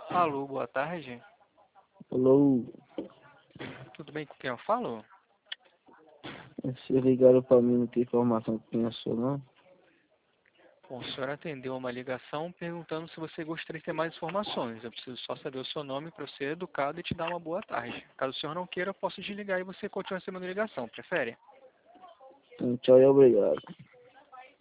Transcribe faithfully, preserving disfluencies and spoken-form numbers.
Alô, boa tarde. Alô, Tudo bem com quem eu falo? vocês ligaram pra mim, não tem informação que quem eu sou, não? Bom, o senhor atendeu uma ligação perguntando se você gostaria de ter mais informações. Eu preciso só saber o seu nome para eu ser educado e te dar uma boa tarde. Caso o senhor não queira, eu posso desligar e você continua recebendo ligação. Prefere? Então, tchau e obrigado.